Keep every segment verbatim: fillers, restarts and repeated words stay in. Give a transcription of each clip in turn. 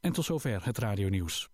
En tot zover het radionieuws.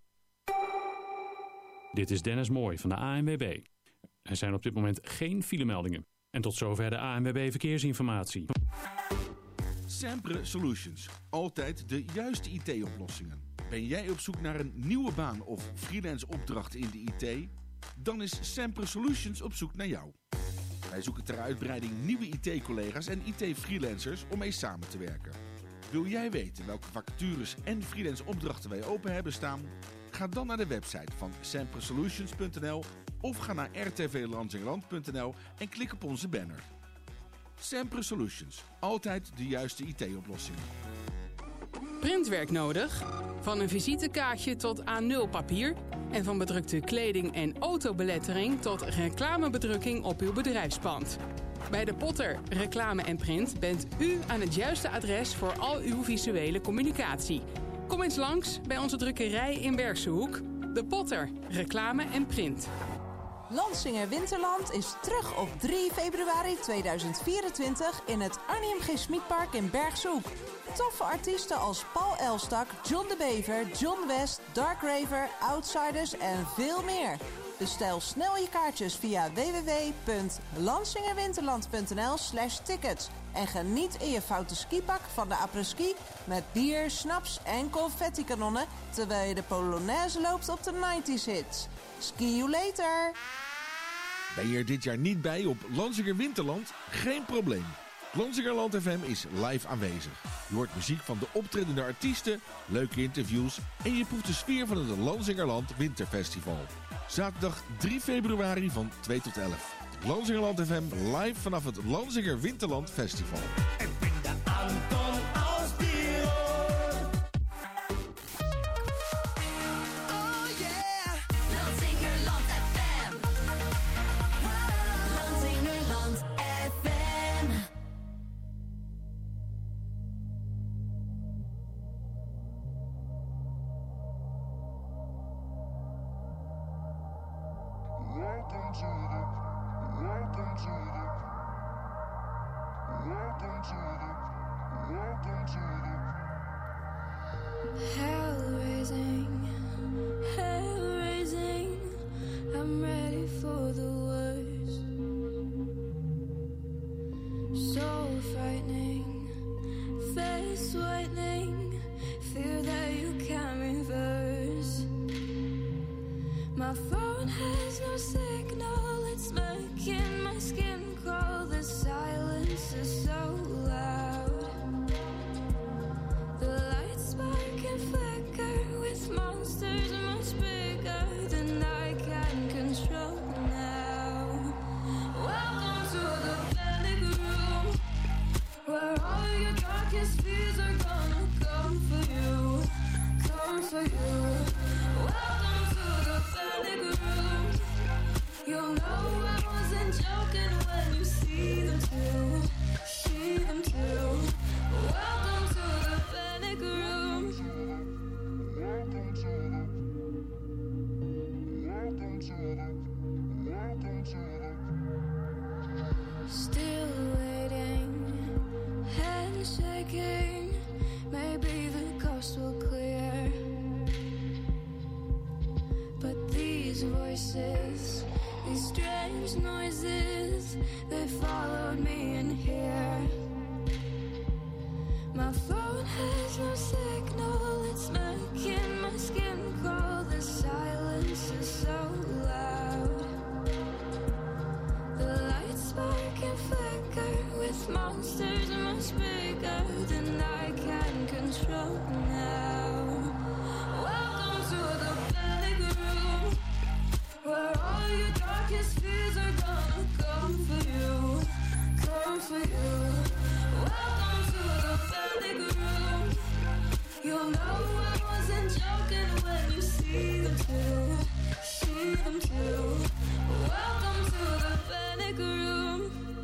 Dit is Dennis Mooij van de A N W B. Er zijn op dit moment geen filemeldingen. En tot zover de A N W B Verkeersinformatie. Sempre Solutions. Altijd de juiste I T-oplossingen. Ben jij op zoek naar een nieuwe baan of freelance opdracht in de I T? Dan is Sempre Solutions op zoek naar jou. Wij zoeken ter uitbreiding nieuwe I T-collega's en I T-freelancers om mee samen te werken. Wil jij weten welke vacatures en freelance opdrachten wij open hebben staan? Ga dan naar de website van sempre solutions punt n l of ga naar r t v lansingerland punt n l en klik op onze banner. Sempre Solutions. Altijd de juiste I T-oplossingen. Printwerk nodig? Van een visitekaartje tot A nul papier en van bedrukte kleding en autobelettering tot reclamebedrukking op uw bedrijfspand. Bij De Potter Reclame en Print bent u aan het juiste adres voor al uw visuele communicatie. Kom eens langs bij onze drukkerij in Bergshoek. De Potter Reclame en Print. Lansinger Winterland is terug op drie februari tweeduizend vierentwintig in het Arnie M G Schmidpark in Bergshoek. Toffe artiesten als Paul Elstak, John de Bever, John West, Dark Raver, Outsiders en veel meer. Bestel snel je kaartjes via w w w punt lansingerwinterland punt n l slash tickets. En geniet in je foute skipak van de après-ski met bier, snaps en confetti-kanonnen terwijl je de Polonaise loopt op de negentig hits. Ski you later! Ben je er dit jaar niet bij op Lansinger Winterland? Geen probleem. Lansingerland F M is live aanwezig. Je hoort muziek van de optredende artiesten, leuke interviews en je proeft de sfeer van het Lansingerland Winterfestival. Zaterdag drie februari van twee tot elf. Lansingerland F M live vanaf het Lansinger Winterland Festival. Ik ben de Anton aus Tirol. Oh yeah. Lansingerland F M. Lansingerland F M. Welcome to the, welcome to the, welcome to the, welcome to the. Hell raising, hell raising. I'm ready for the worst. So frightening, face whitening. Fear that you can't reverse. My phone has no signal, it's making my skin crawl. The silence is so loud. The lights spark and flicker with monsters much bigger than I can control now. Welcome to the panic room, where all your darkest fears are gonna come for you, come for you. Welcome to the panic room. You'll know I wasn't joking when you see them too, see them too. Welcome to the panic room. Welcome to the, welcome to the, welcome to the. Still waiting, hand shaking. Maybe the coast will clear. But these voices, these strange noises, they followed me in here. My phone has no signal, it's making my skin crawl. The silence is so loud. The lights spark and flicker with monsters much bigger than I can control now. Welcome to the panic room, where all your darkest fears are gonna come for you, come for you. Welcome to the panic room. You'll know I wasn't joking when you see them too, see them too. Welcome to the panic room.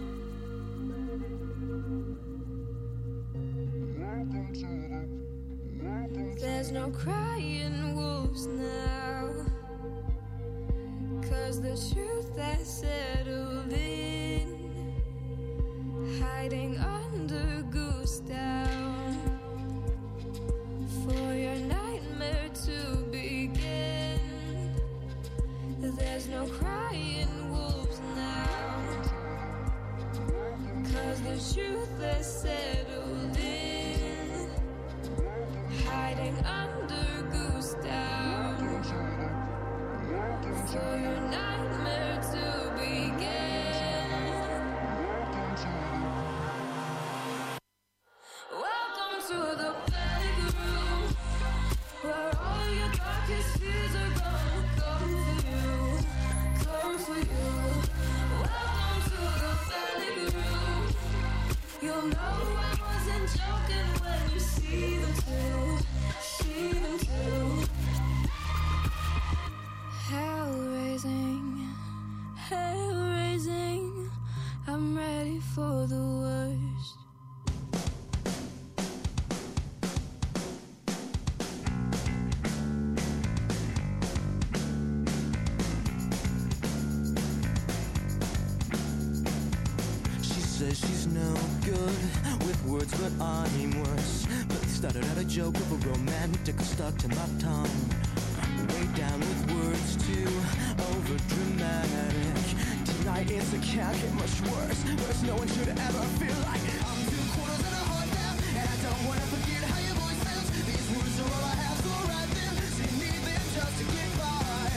Welcome to the, welcome to There's no crying wolves now, 'cause the truth has settled in, hiding under goose down. For your nightmare Going under goose down for your nightmare to begin. Welcome to the playground where all your darkest fears are gonna come for you, come for you. Welcome to the playground. You'll know I wasn't joking when you see them too, see them too. Hell raising, hell raising. I'm ready for the worst. Says she's no good with words, but I'm worse. But started out a joke of a romantic stuck to my tongue. Way down with words too over dramatic. Tonight it's a can't get much worse. Worse, no one should ever feel like I'm two quarters and a heart down, and I don't wanna forget how your voice sounds. These words are all I have, so write them. So you need them just to get by.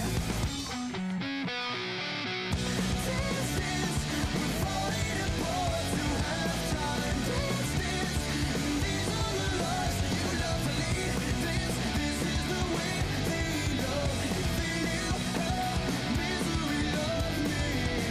Dance, dance, we're falling apart to have time. Dance, dance, these are the lives that you love to lead. Dance, this is the way they love. If they knew how misery loved me.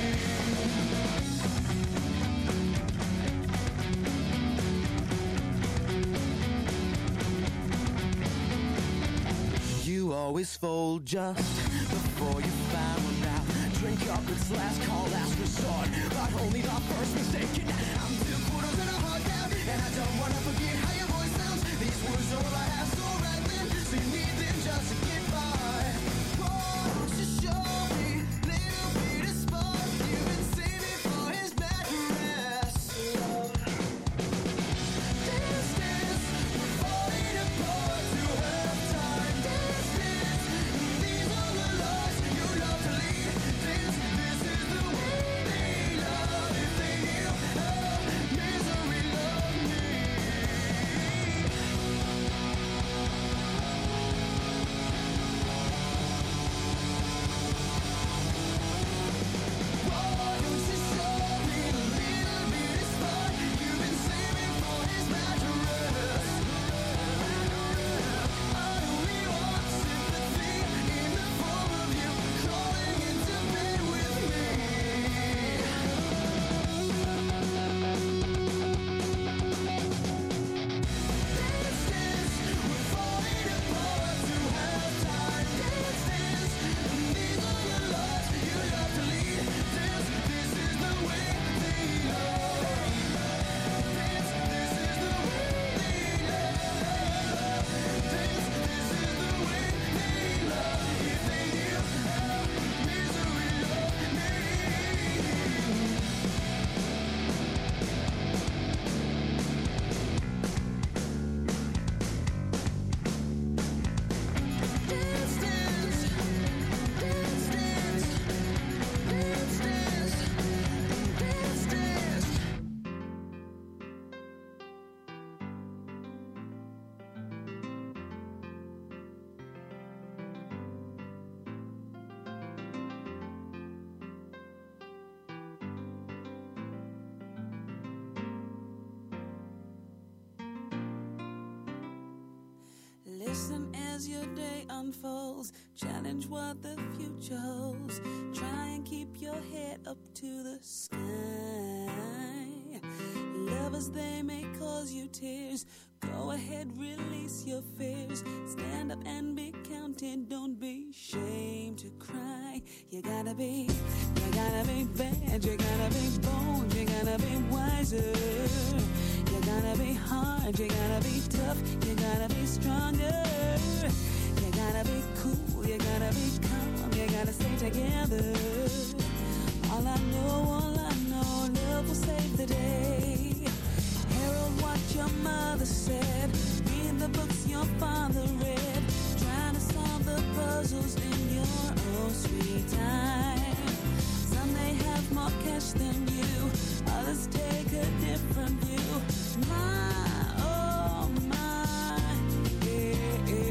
You always fold just before you found out. Drink up, it's last call, last resort, but only the first mistake. I'm two quarters and a heart down, and I don't wanna forget how your voice sounds. These words are all I have, so write them. So you need them just to get by. Won't you show me little bit of spark you've been saving for his bad rest? Dance, dance, we're falling apart to have time. Dance, dance, these are the lives you love to lead. Dance, this is the way they love. If they knew how misery loved me. Why don't you show me a little bit of spark you've been saving for his mattress? I only want sympathy in the form of you crawling into bed with me. Dance, dance, we're falling apart to have time. Dance, dance, these are the lives you love to lead. Dance, this is the way they love. Dance, this is the way they love. Dance, this is the way they love. If they knew how misery loved me. Dance, dance, dance, dance, dance, dance, dance, dance. Listen as your day unfolds. Challenge what the future holds. Try and keep your head up to the sky. Lovers, they may cause you tears. Go ahead, release your fears. Stand up and be counted. Don't be ashamed to cry. You gotta be, you gotta be bad. You gotta be bold. You gotta be wiser. You gotta be hard, you gotta be tough, you gotta be stronger. You gotta be cool, you gotta be calm, you gotta stay together. All I know, all I know, love will save the day. Herald what your mother said, read the books your father read. Trying to solve the puzzles in your own sweet time. Some may have more cash than you, others take a different view. My, oh my, yeah, yeah.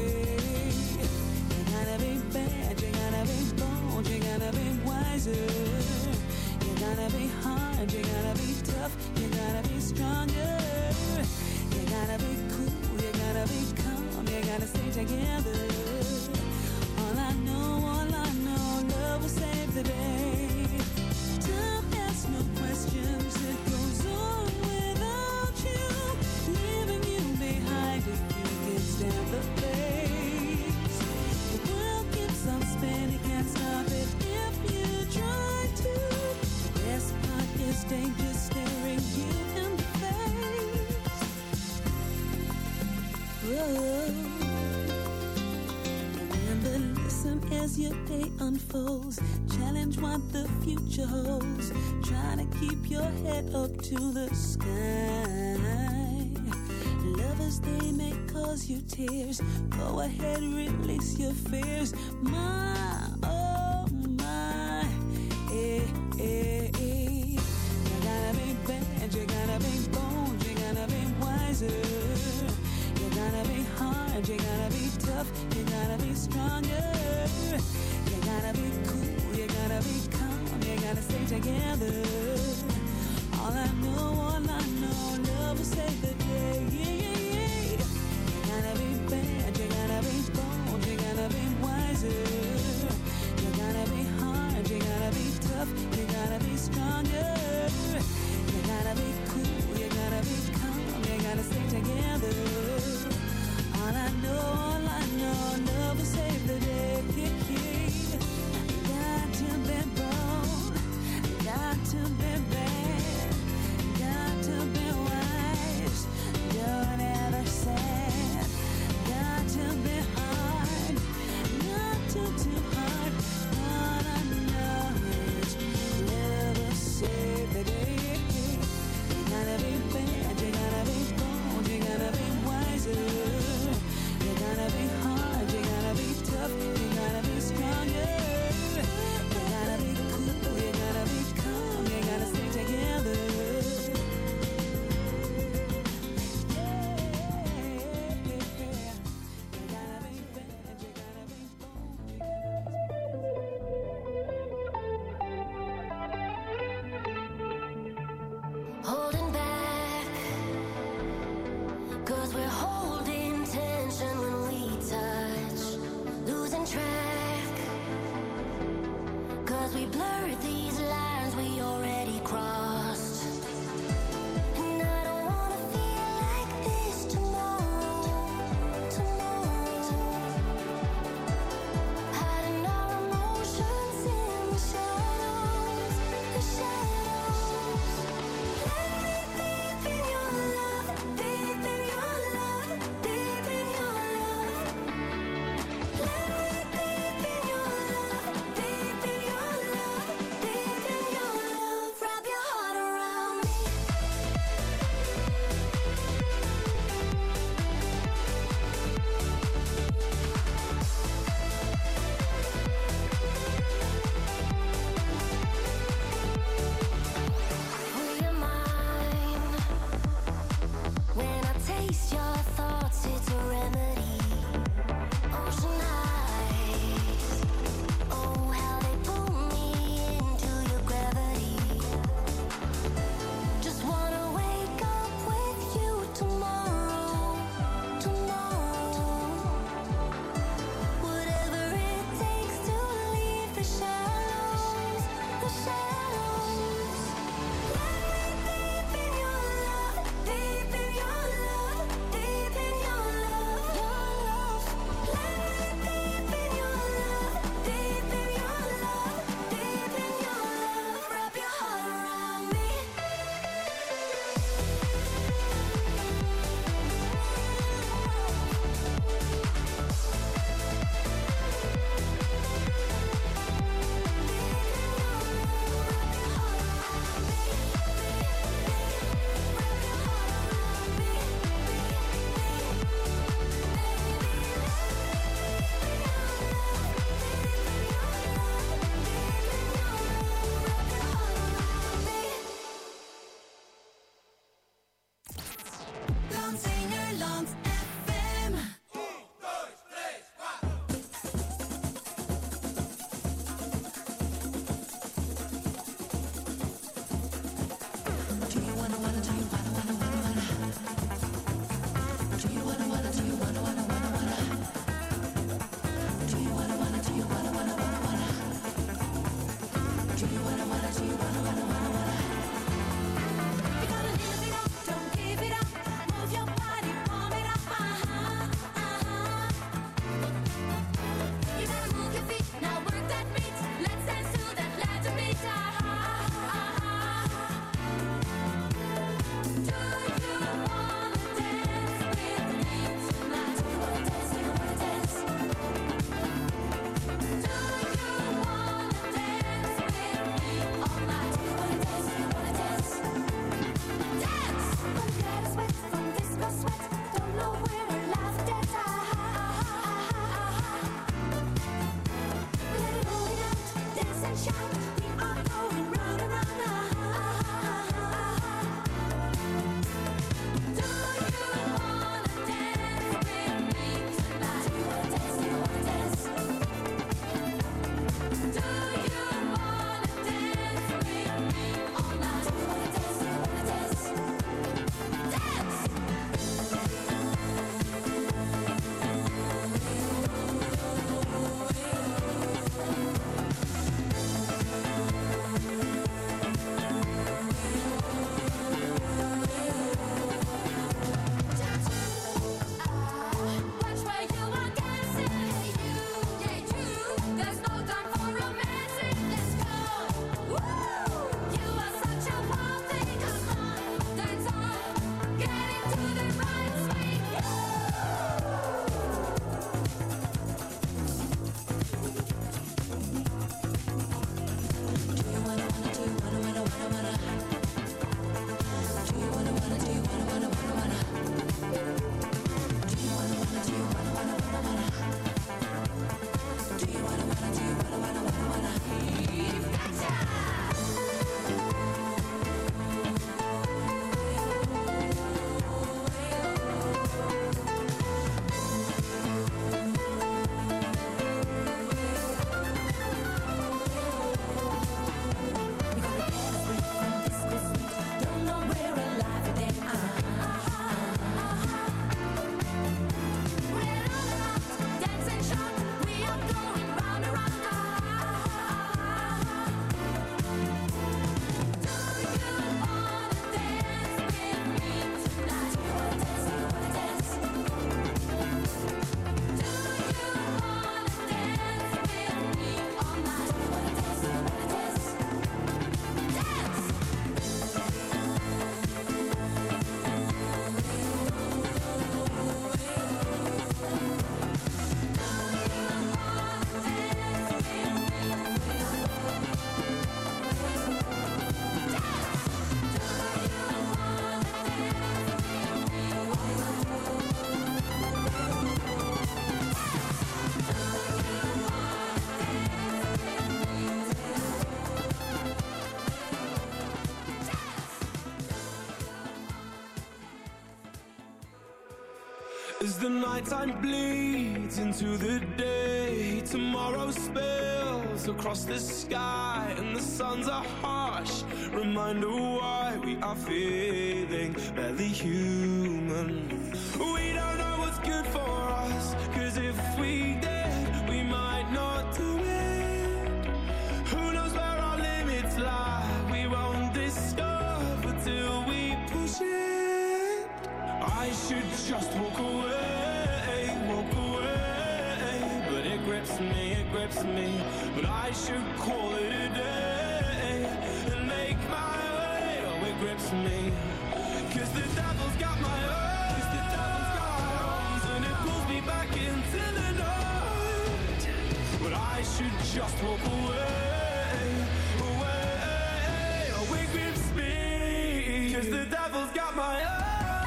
as your day unfolds. Challenge what the future holds. Try to keep your head up to the sky. Lovers, they may cause you tears. Go ahead, release your fears. My, oh my, eh, eh, eh. You gotta be bad, you gotta be bold, you gotta be wiser. You gotta be hard, you gotta be tough, you gotta be stronger. You gotta be cool, you gotta be calm, you gotta stay together. All I know, all I know, love will save the day. Yeah, yeah, yeah. You gotta be bad, you gotta be bold, you gotta be wiser. You gotta be hard, you gotta be tough, you gotta be stronger. You gotta be cool, you gotta be calm, you gotta stay together. All I know, all I know, love will save the day. Yeah, yeah. Got to be bold, got to be bad, got to be wise. Don't ever say, got to be hard, not too too hard. All I know is love will save the day. You gotta be bad, you gotta be bold, you gotta be wiser. You gotta be hard, you gotta be tough, you gotta be stronger. You gotta be cool, you gotta be calm, you gotta stay together. Holding back, 'cause we're holding tension when we touch, losing track, 'cause we blurred these lines we already crossed. And I don't wanna feel like this tomorrow, tomorrow. Hiding our emotions in the shadows, the shadows. Let me deep in your love, deep in your love, deep in your love. Let me deep in your love, deep in your love, deep the nighttime bleeds into the day, tomorrow spills across the sky, and the suns are harsh. Reminder why we are feeling barely human. We don't know what's good for us, cause if we did, we might not do it. Who knows where our limits lie? We won't discover till we push it. I should just walk away, walk away, but it grips me, it grips me. But I should call it a day and make my way. Oh, it grips me, cause the devil's got my arms, the devil's got my arms, and it pulls me back into the night. But I should just walk away, away. Oh, it grips me, cause the devil's got my arms.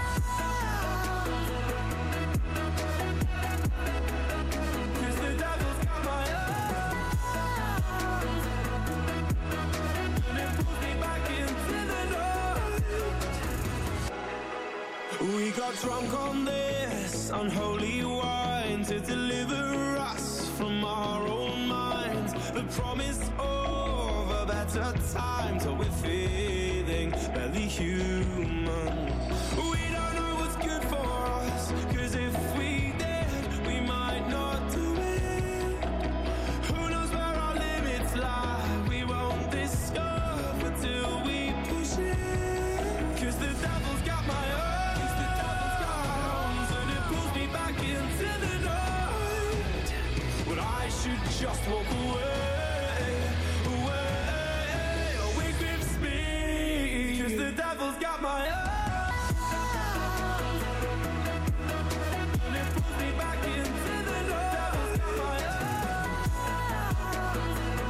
We got drunk on this unholy wine to deliver us from our own minds. The promise of a better time till we're feeling barely human. We don't know what's good for us, cause if we did, we might not do it. Who knows where our limits lie? We won't discover till we push it. Cause the devil's got my arms, just walk away, away. Oh, it grips me, cause the devil's got my arms, and it pulls me back into the night. Got my arms,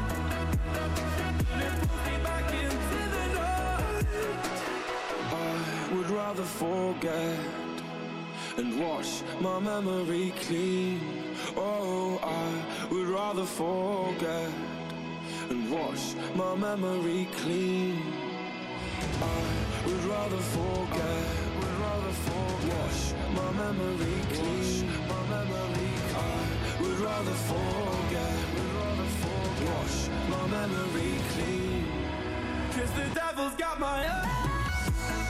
and it pulls me back into the night. I would rather forget and wash my memory clean. Oh, I would rather forget and wash my memory clean. I would rather forget, would rather forget, wash my memory clean. My memory clean. I would rather forget, would rather forget, wash my memory clean. Cause the devil's got my eyes,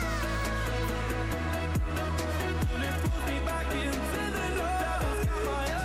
and it pulls me back into the night. Devil's got my eyes.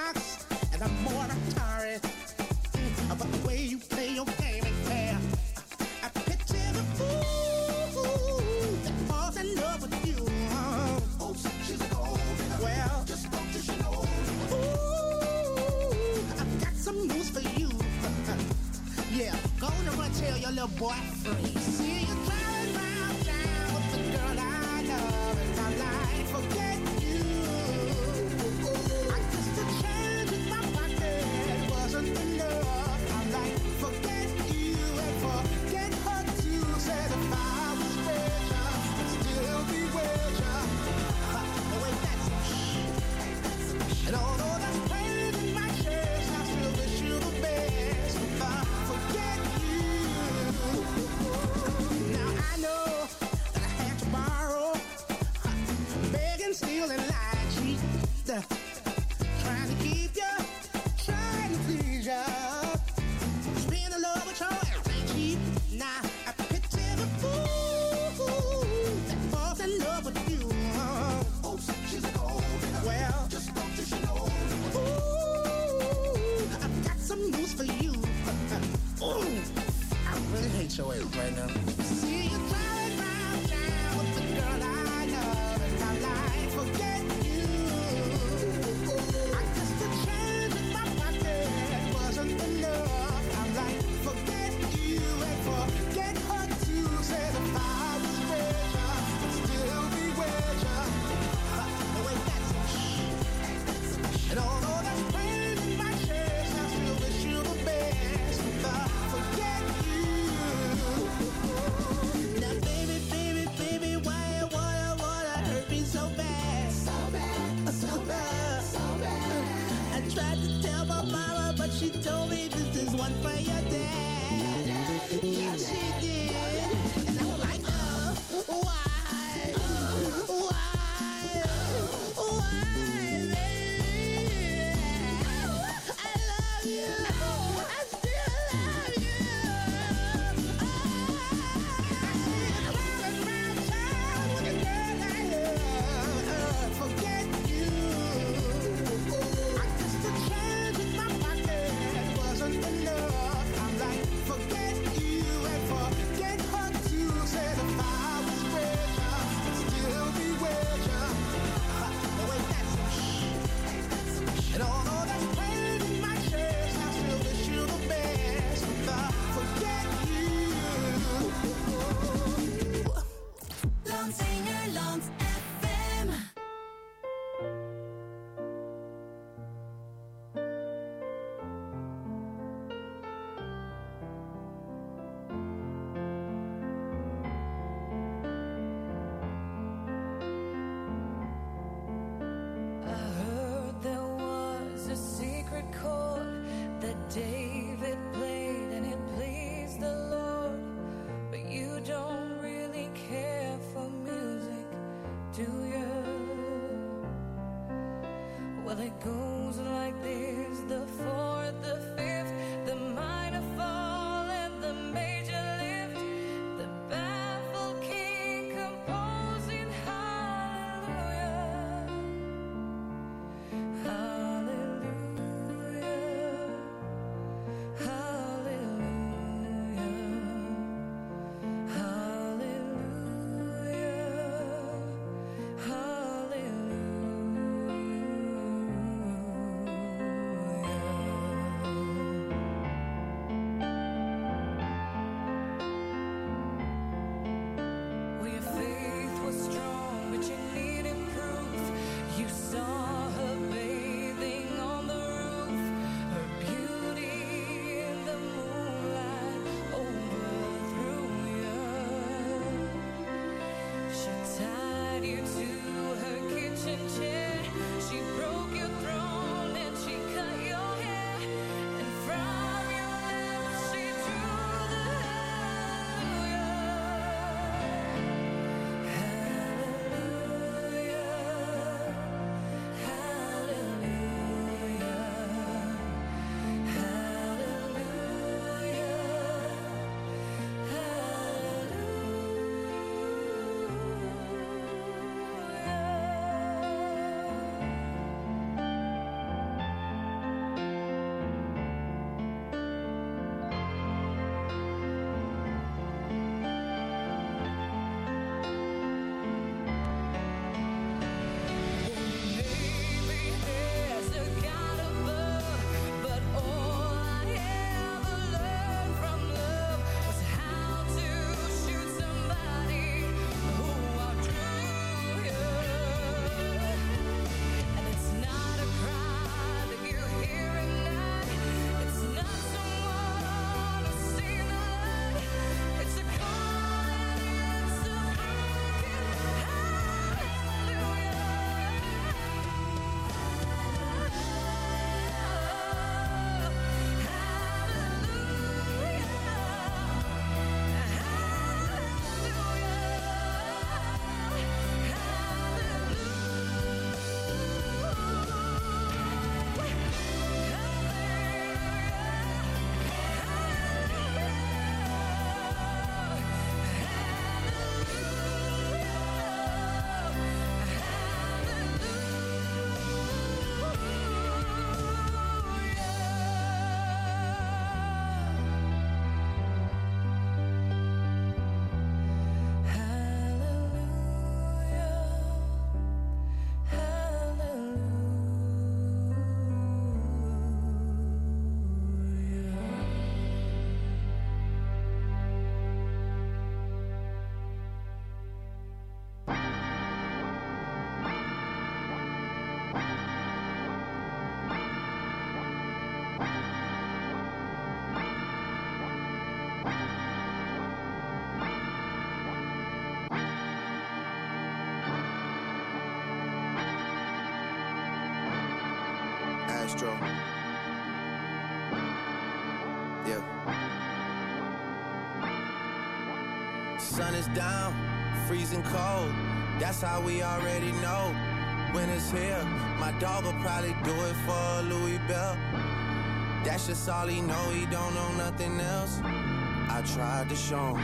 box and I'm more Atari. Mm, but the way you play your game ain't fair. I picture the fool that falls in love with you. Oh, she's a gold digger. Well, just don't you know. Ooh, I've got some news for you. Yeah, go on and run tell your little boy free. See you driving round town with the girl I love and my life forget you. I guess the change in my pocket wasn't enough. I'm like, forget you and forget her too. Said if I was richer, I'd still be richer. Oh wait, that's some shit. And although that's pain in my chest, I still wish you the best. If I forget you. Now I know that I had to borrow, begging, stealing, lie, cheat, trying to keep you, trying to please you. Spend a love with your ain't cheap. Now I picture the fool that falls in love with you. Oh, she's a gold digger. Well, just don't you know. Ooh, I've got some news for you. Ooh, I really hate your ass right now. See you driving round town with the girl I love and my life forget you. I guess the change in my pocket wasn't enough. I'm like, forget you and forget her too. Said if I was richer, I'd still be richer. Oh wait, that's some shit. And although that's pain in my chest, I still wish you the best. If I forget you. Now baby, baby, baby, why you wanna, wanna hurt me so bad? So bad, so bad, so bad. I tried to tell my mama, but she told me this is one for your dad. Yeah, she did. And I was like, uh, why? Why? Why, baby? I love you. I still love you. Forget you. I guess the change in my pocket wasn't enough. I'm like, forget you and forget her too. Said if I was rich, Sun is down, freezing cold. That's how we already know. Winter's here, my dog will probably do it for Louis Bell. That's just all he know, he don't know nothing else. I tried to show him.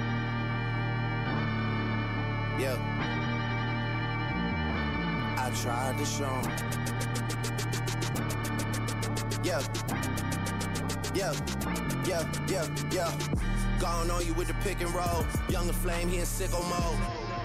Yeah. I tried to show him. Yeah. Yeah. Yeah, yeah, yeah. Gone on you with the pick and roll. Younger flame, he in sicko mode.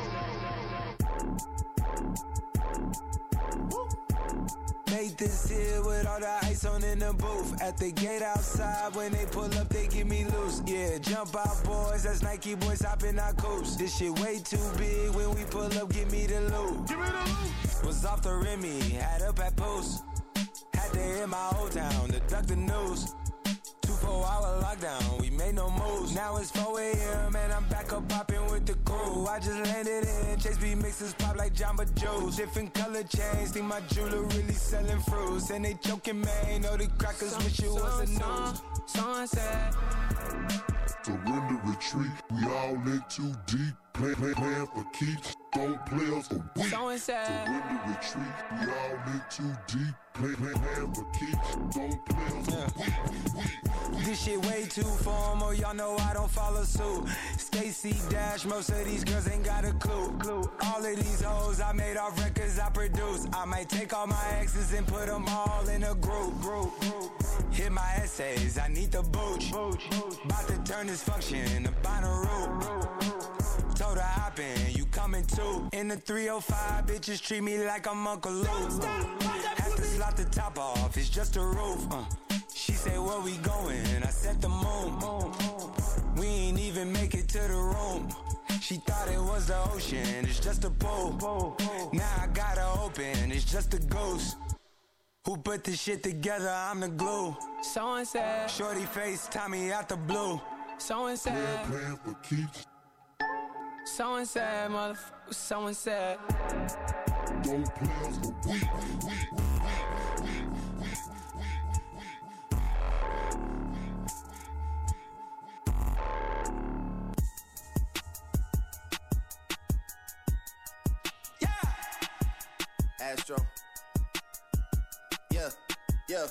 Made this here with all the ice on in the booth. At the gate outside, when they pull up, they get me loose. Yeah, jump out, boys. That's Nike boys hopping our coops. This shit way too big. When we pull up, give me the loot. Give me the loot. Was off the Remy, had up at post. Had to hit my old town to duck the news. Two four hour lockdown, we made no moves. Now it's four a.m. and I'm back up popping with the crew. I just landed in, Chase B mixes pop like Jamba Juice. Different color chains, think my jeweler really selling fruits. And they joking, man, know the crackers so, wish it so, was a news. Sunset. Surrender, retreat, we all in too deep. Plan, plan, plan for keeps, don't play us for weeks. Surrender, retreat, we all in too deep. Plan, plan, plan for keeps, don't play us for weeks. This shit way too formal, y'all know I don't follow suit. Stacy Dash, most of these girls ain't got a clue. All of these hoes I made off records I produce. I might take all my exes and put them all in a group. group. Hit my essays, I need the booch. About to turn this function into Bonnaroo. Told her hop in, you coming too. In the three oh five, bitches treat me like I'm Uncle Luke. Have to slot the top off, it's just a roof. Uh. She said, where we going? I said the moon. We ain't even make it to the room. She thought it was the ocean, it's just a pool. Now I gotta open, it's just a ghost. Who put this shit together? I'm the glue. So and said. Shorty face, Tommy out the blue. So and said. Plan, plan for keeps. So and said, motherfucker. So and said. Don't play us for weeks. Astro. Yeah, yeah.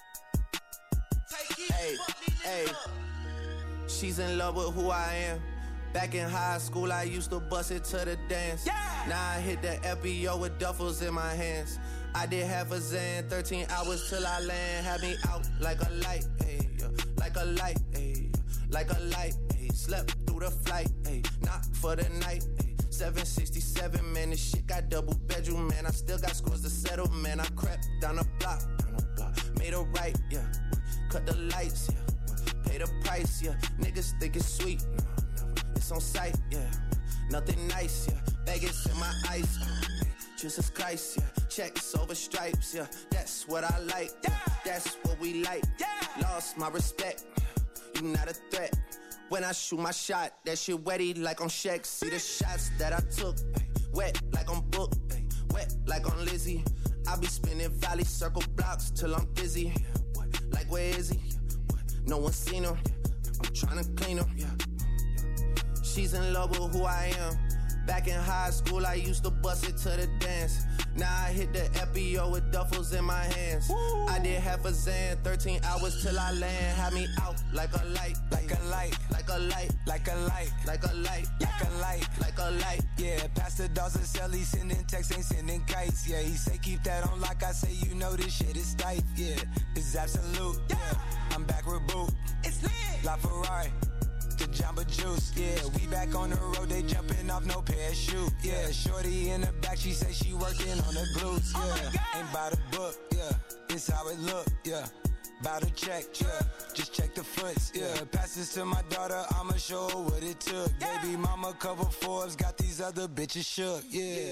Hey, hey. She's in love with who I am. Back in high school, I used to bust it to the dance. Yeah. Now I hit the F B O with duffels in my hands. I did half a Zan, thirteen hours till I land. Had me out like a light, hey, like a light, hey, like a light, hey. Slept through the flight, hey, not for the night, hey. seven sixty-seven, man, this shit got double bedroom, man. I still got scores to settle, man. I crept down the block, down the block, made a right, yeah. Cut the lights, yeah. Pay the price, yeah. Niggas think it's sweet, no, never. It's on sight, yeah. Nothing nice, yeah. Vegas in my ice, oh, Jesus Christ, yeah. Checks over stripes, yeah. That's what I like, yeah. That's what we like, yeah. Lost my respect, you not a threat. When I shoot my shot, that shit wetty like on Shaq. See the shots that I took, ay, wet like on Book, ay, wet like on Lizzie. I be spinning valley circle blocks till I'm dizzy. Yeah, what? Like where is he? Yeah, what? No one seen him. Yeah, I'm trying to clean him. Yeah, yeah. She's in love with who I am. Back in high school, I used to bust it to the dance. Now I hit the F B O with duffels in my hands. Woo. I did half a Zan, thirteen hours till I land. Had me out like a light, like a light, like a light, like a light, like a light, like a light, like a light. Yeah, Pastor Dawson Sell, he sending texts, ain't sending kites. Yeah, he say keep that on lock. I say you know this shit is tight. Yeah, it's absolute. Yeah, I'm back with Boot. It's lit. La Ferrari. The Jamba Juice, yeah, we back on the road, they jumping off no parachute, yeah, shorty in the back, she say she working on the glutes, yeah, oh ain't by the book, yeah, it's how it look, yeah, by the check, yeah, just check the foots, yeah, pass this to my daughter, I'ma show her what it took, yeah. Baby mama cover Forbes, got these other bitches shook, yeah.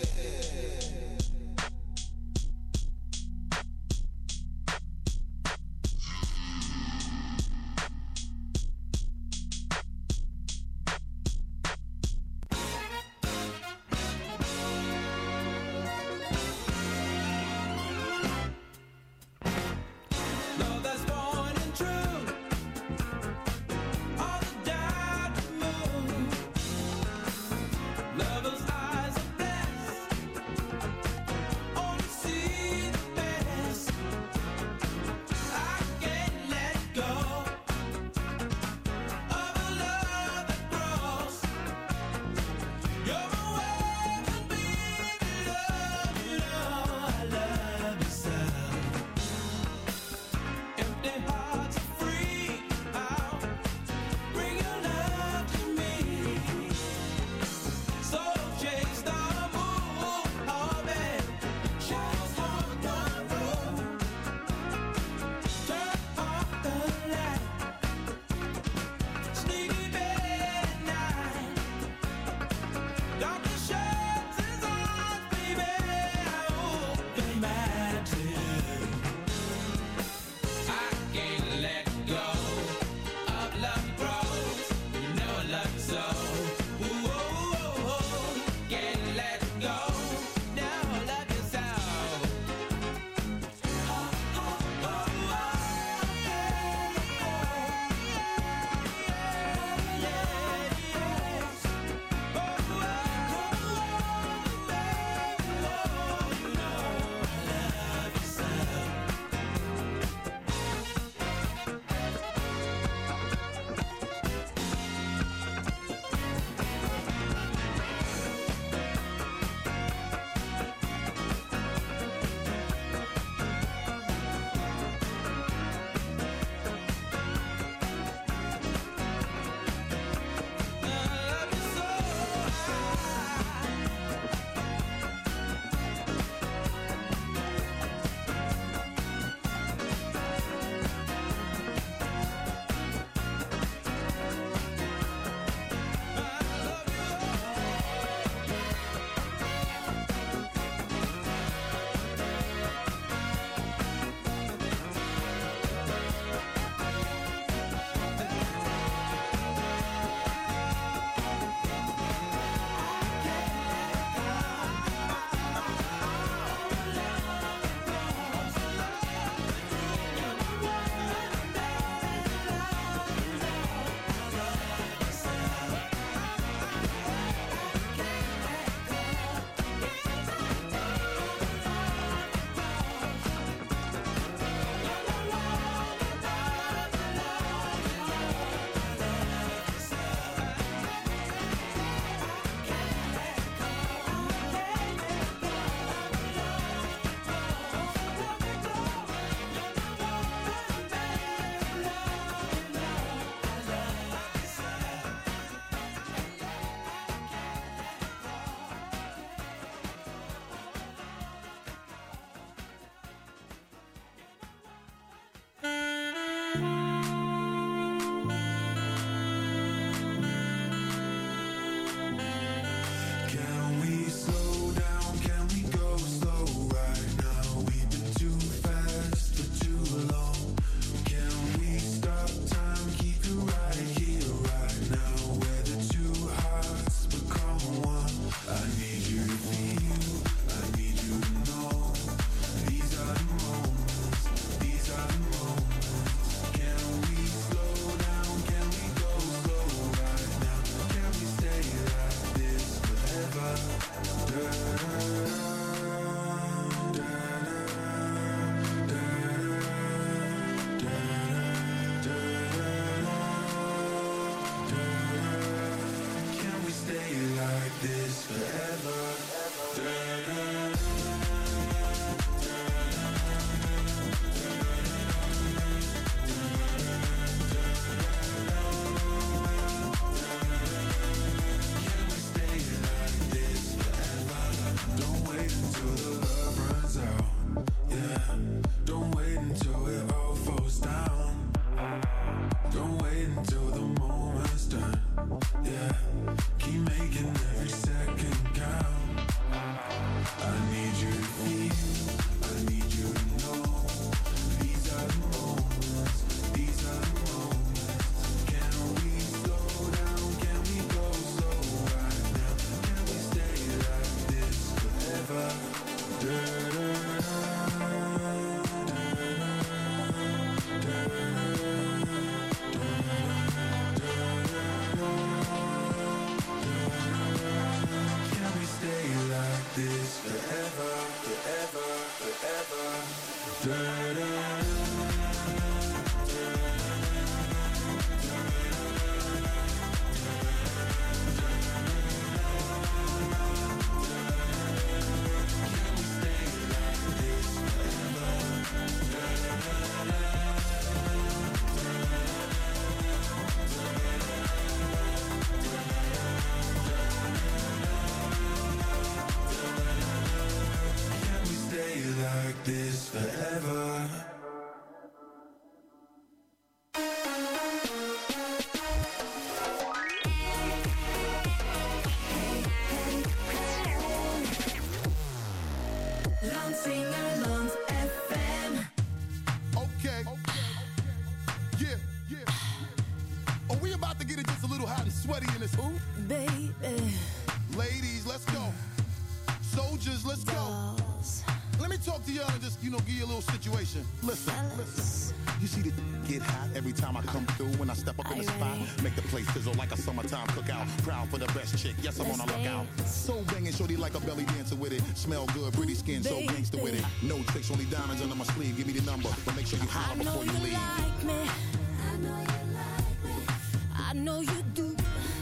Smell good, pretty skin, so gangster with it. No tricks, only diamonds under my sleeve. Give me the number, but make sure you holler before you leave. Like me. I know you like me. I know you do.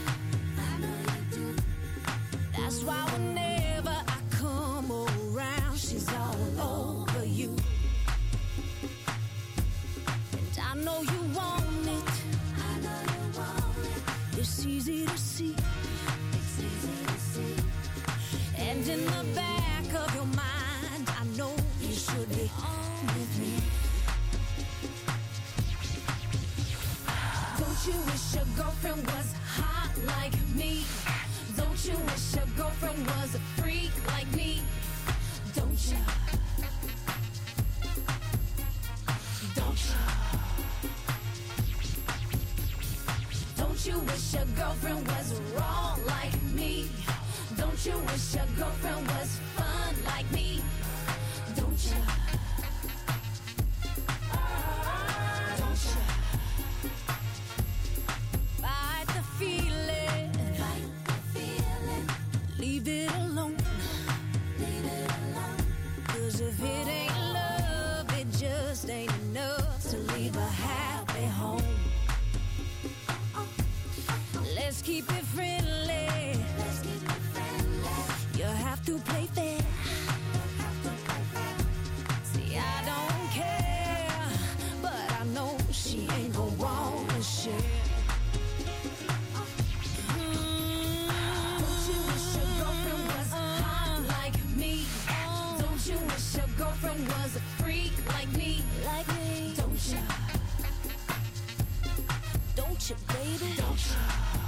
I know you do. That's why whenever I come around, she's all over you. And I know you want it. I know you want it. It's easy to see. It's easy to see. And in the back of your mind, I know you should be on with me. Don't you wish your girlfriend was hot like me? Don't you wish your girlfriend was a freak like me? Don't you? Don't you? Don't you wish your girlfriend was wrong like me? Don't you wish your girlfriend was fun like me? Don't you? Don't you? Fight the feeling. Fight the feeling. Leave it alone. Leave it alone. 'Cause if it ain't love, it just ain't enough to leave a happy home. Let's keep it friendly. Let's keep it friendly. You have to play fair. See, I don't care, but I know she ain't gon' wanna share. Mm. Don't you wish your girlfriend was hot like me? Don't you wish your girlfriend was a freak like me? Like me? Don't you? Don't you, baby? Don't you?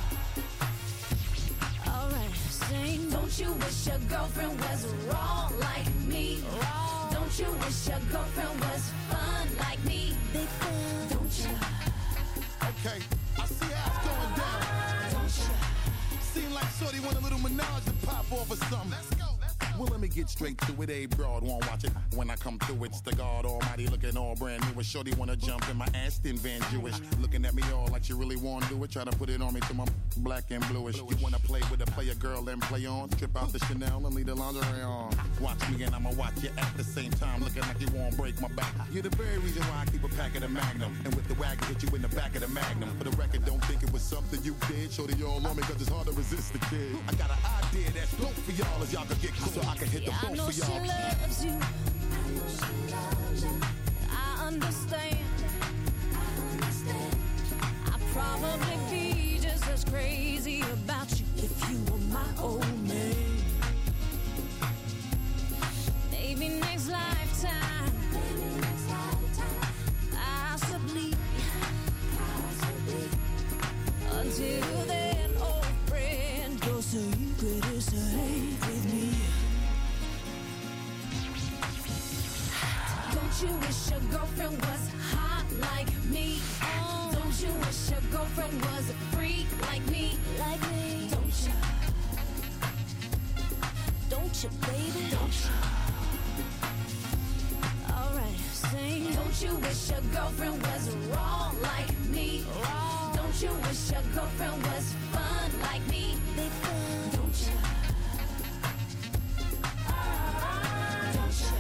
Alright, sing. Don't you wish your girlfriend was wrong like me? Wrong. Don't you wish your girlfriend was fun like me? Big fun. Don't you? Okay, I see how it's going down. Don't you? Seem like Shorty want a little menage to pop off or something. Let's go. Well, let me get straight to it. A broad won't watch it. When I come through, it's the God Almighty looking all brand new. Shorty wanna jump in my Aston Van Jewish. Looking at me all like you really wanna do it. Try to put it on me till my black and bluish. You wanna play with a player girl and play on. Strip out the Chanel and leave the lingerie on. Watch me and I'ma watch you at the same time. Looking like you won't break my back. You're the very reason why I keep a pack of the Magnum. And with the wagon, hit you in the back of the Magnum. For the record, don't think it was something you did. Shorty all on me cause it's hard to resist the kid. I got an idea that's dope for y'all as y'all can get close so I can hit the yeah, boat. I know she loves you. I understand. I'd probably be just as crazy about you if you were my old man. Maybe next lifetime, possibly. Until then, old friend, your secret is safe with me. Don't you wish your girlfriend was hot like me? Oh. Don't you wish your girlfriend was a freak like me? Like me. Don't you? Don't you, baby? Don't you? Alright, sing. Don't you wish your girlfriend was wrong like me? Wrong. Don't you wish your girlfriend was fun like me? Big fun. Don't you? Don't you?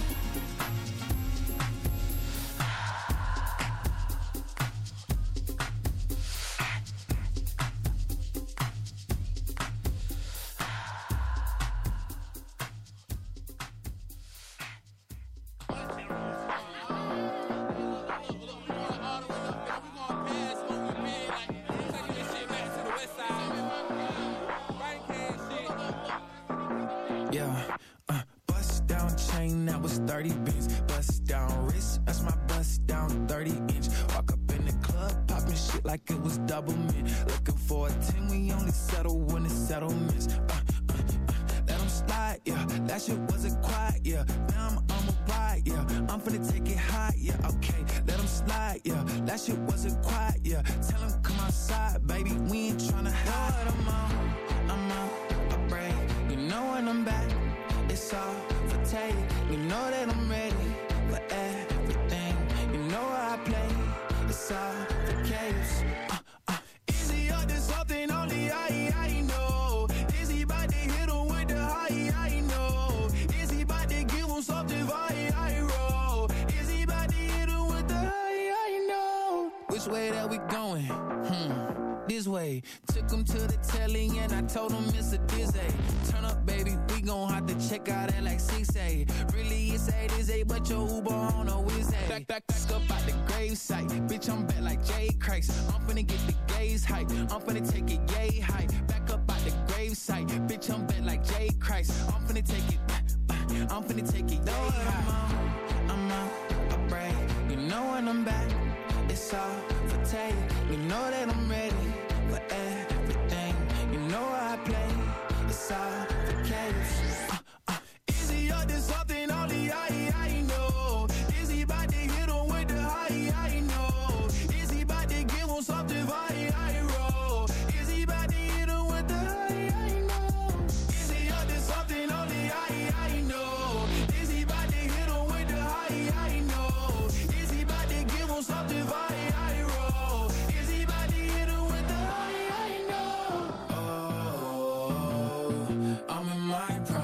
Yeah, uh, bust down chain, that was thirty bins. Bust down wrist, that's my bust down thirty inch. Walk up in the club, popping shit like it was double mint. Looking for a ten, we only settle when it's settlements. Uh, uh, uh, let them slide, yeah, that shit wasn't quiet, yeah. Now I'm on a ride, yeah, I'm finna take it high, yeah, okay. Let them slide, yeah, that shit wasn't quiet, yeah. Tell them come outside, baby, we ain't tryna hide. I'm on, I'm on a break. You know when I'm back, it's all for take. You know that I'm ready for everything. You know how I play, it's all for chaos. Uh, uh. Is he up to something only I, I know? Is he about to hit him with the high, I know? Is he about to give him something I, I roll? Is he about to hit him with the high, I know? Which way that we going? Hmm. This way, took him to the telly and I told him it's a dizzy. Turn up, baby, we gon' have to check out that like six A. Really, it's eight is eight, but your Uber on a whiz A. Back, back, back up out the gravesite. Bitch, I'm back like Jay Christ. I'm finna get the gaze hype. I'm finna take it yay high. Back up out the gravesite. Bitch, I'm back like Jay Christ. I'm finna take it, I'm finna take it yay high. I'm on a break. You know when I'm back, it's all for take. You know that I'm ready for everything. You know how I play, it's all for chaos. Uh, uh. Is he up to something only I, I know? Is he about to hit him with the high, I know? Is he about to give him something I, I roll? Is he about to hit him with the high, I know? Is he up to something only I, I know? Is he about to hit him with the high, I know? Is he about to give him something I, I roll? Is he about to hit him with the high, I know? Oh, I'm in my prime.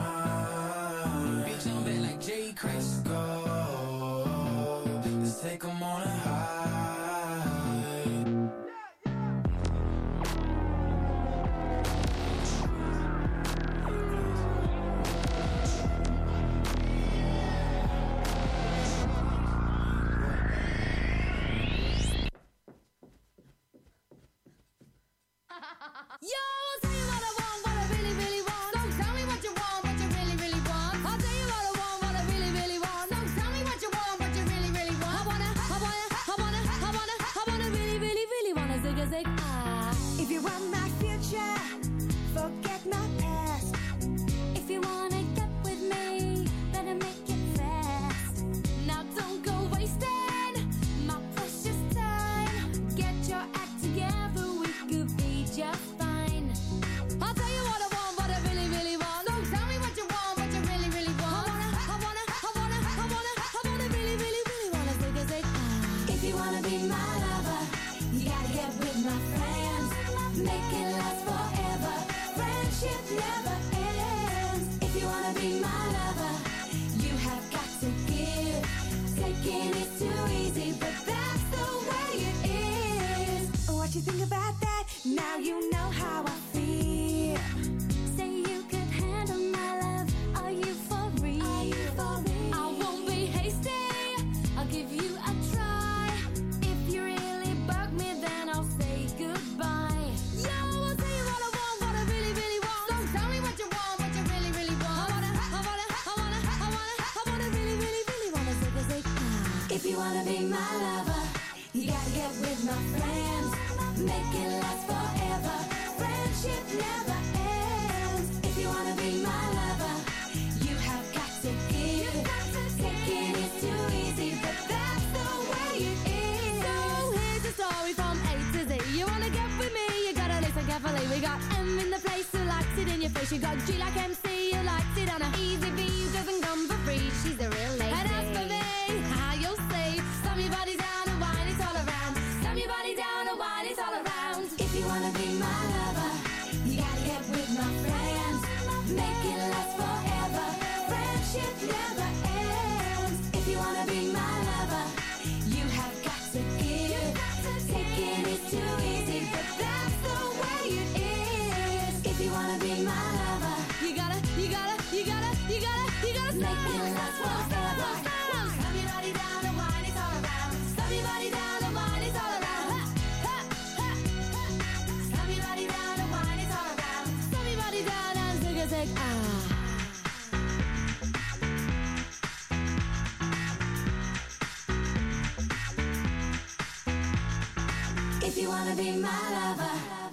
zig ah. If you want my future, forget my past. If you wanna get with me, better make it fast. Now don't go wasting my precious time. Get your act together, we could be just fine. I'll tell you what I want, what I really, really want. So tell me what you want, what you really, really want. I wanna, I wanna, I wanna, I wanna, I wanna really, really, really wanna zig a zig ah. If you wanna be my lover, you gotta get with my friends. Make it last forever. Friendship never ends. If you wanna be my lover, you have got to give. Taking is too easy, but that's the way it is. What you think about that? Now you know how I feel. Say you could handle my love. Are you for real? Are you for real? I won't be hasty. I'll give you a try. If you really bug me, then I'll say goodbye. Yo, I'll tell you what I want, what I really, really want. So tell me what you want, what you really, really want. I wanna, I wanna, I wanna, I wanna, I wanna really, really, really wanna zig a zig ah. If you wanna be my lover, you gotta get with my friends. Make it last forever. Friendship never ends. If you wanna be my lover, you have got to give. Taking is too easy, but that's the way it is. So here's the story from A to Z. You wanna get with me, you gotta listen carefully. We got M in the place who likes it in your face. You got G like M C who likes it on a easy B who doesn't come for free. She's a real lady. And as for me, how you'll say, slam your body down and wine it all around. Slam your body down and wine it all around. If you wanna be my lover, you gotta get with my friends. Make it last forever. Friendship never ends. If you wanna be my lover, you have got to give. Taking is too easy, but that's the way it is. If you wanna be my lover, you gotta, you gotta, you gotta, you gotta, you gotta make it last forever. Slam your body down and wine it all around. Slam your body down and wine it all around. Ha, ha, ha. Slam your body down and wine it all around. Slam your body down and zig a zig ah. If you wanna be my lover.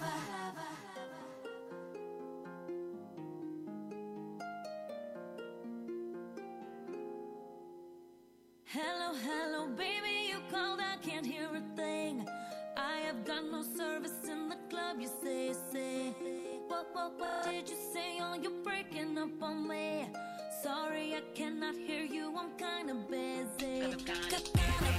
Hello, hello, baby, you called, I can't hear a thing. I have got no service in the club, you say, say. What, what, what did you say? Oh, you're breaking up on me. Sorry, I cannot hear you, I'm kinda busy. I'm kinda busy.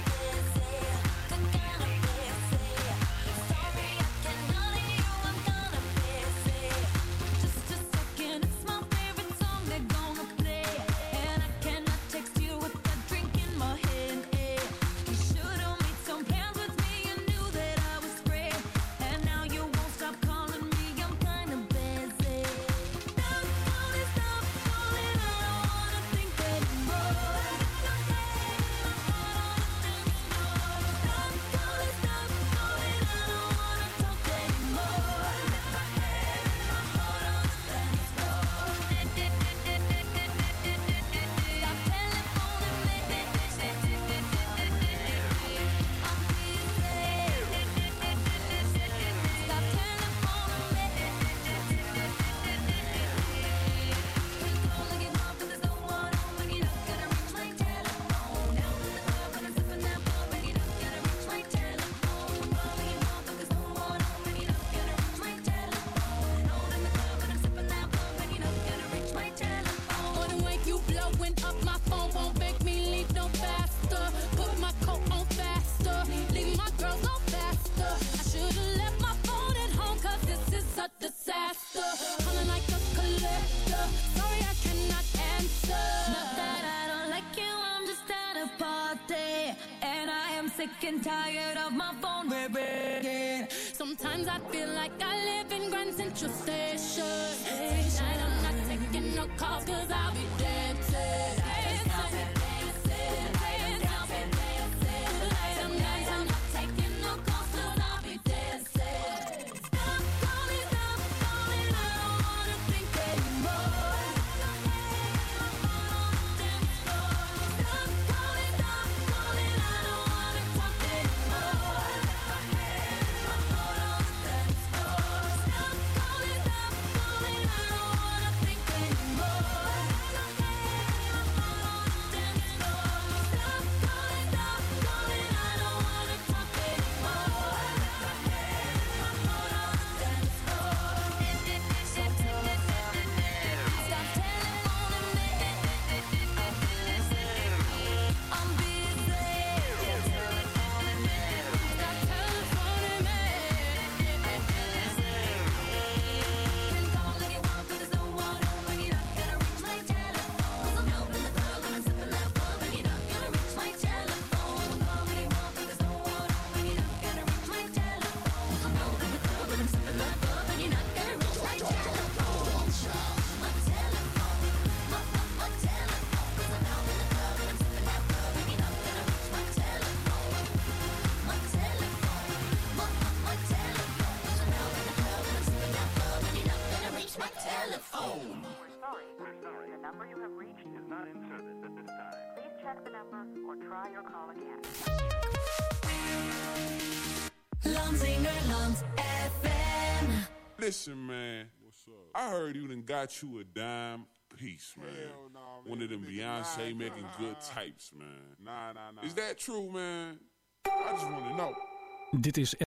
sick and tired of my phone ringing. Sometimes I feel like I live in Grand Central Station. Tonight I'm not taking no calls cause I'll be dancing. Dancing, dancing, dancing, dancing. Sometimes I'm not taking no calls cause I'll be dancing. Stop calling, stop calling, I don't wanna think anymore. Stop calling, stop calling, I don't wanna talk anymore. sorry. We're sorry. The number you have reached is not in service at this time. Please check the number or try your call again. Lansingerland F M. Listen, man. What's up? I heard you done got you a dime piece, man. Hell nah, man. One of them Beyonce nah, making nah, good nah. types, man. Nah, nah, nah. Is that true, man? I just want to know. Dit is